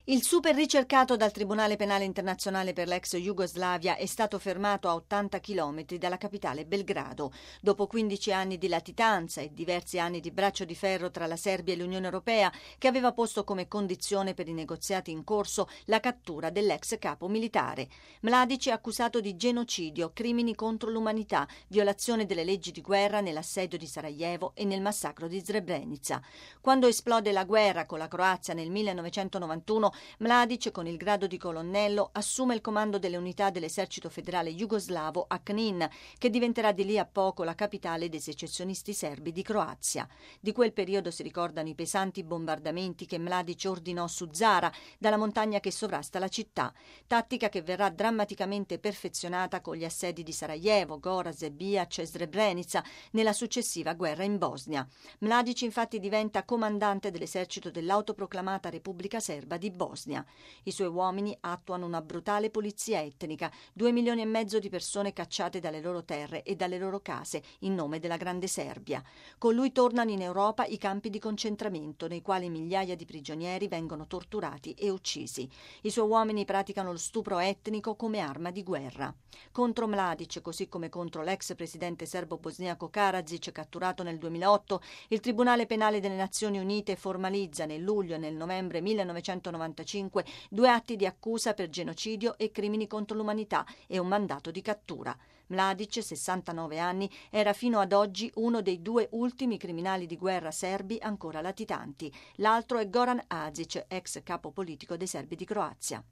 Il super ricercato dal Tribunale Penale Internazionale per l'ex Jugoslavia è stato fermato a 80 chilometri dalla capitale Belgrado. Dopo 15 anni di latitanza e diversi anni di braccio di ferro tra la Serbia e l'Unione Europea, che aveva posto come condizione per i negoziati in corso la cattura dell'ex capo militare. Mladic è accusato di genocidio, crimini contro l'umanità, violazione delle leggi di guerra nell'assedio di Sarajevo e nel massacro di Srebrenica. Quando esplode la guerra con la Croazia nel 1991, Mladic, con il grado di colonnello, assume il comando delle unità dell'esercito federale jugoslavo a Knin, che diventerà di lì a poco la capitale dei secessionisti serbi di Croazia. Di quel periodo si ricordano i pesanti bombardamenti che Mladic ordinò su Zara, dalla montagna che sovrasta la città, tattica che verrà drammaticamente perfezionata con gli assedi di Sarajevo, Gorazde, Bihac e Srebrenica nella successiva guerra in Bosnia. Mladic infatti diventa comandante dell'esercito dell'autoproclamata Repubblica Serba di Bosnia. I suoi uomini attuano una brutale pulizia etnica, 2,5 milioni di persone cacciate dalle loro terre e dalle loro case in nome della Grande Serbia. Con lui tornano in Europa i campi di concentramento, nei quali migliaia di prigionieri vengono torturati e uccisi. I suoi uomini praticano lo stupro etnico come arma di guerra. Contro Mladic, così come contro l'ex presidente serbo-bosniaco Karadzic, catturato nel 2008, il Tribunale Penale delle Nazioni Unite formalizza nel luglio e nel novembre 1995 2 atti di accusa per genocidio e crimini contro l'umanità e un mandato di cattura. Mladic, 69 anni, era fino ad oggi uno dei 2 ultimi criminali di guerra serbi ancora latitanti. L'altro è Goran Hadžić, ex capo politico dei serbi di Croazia.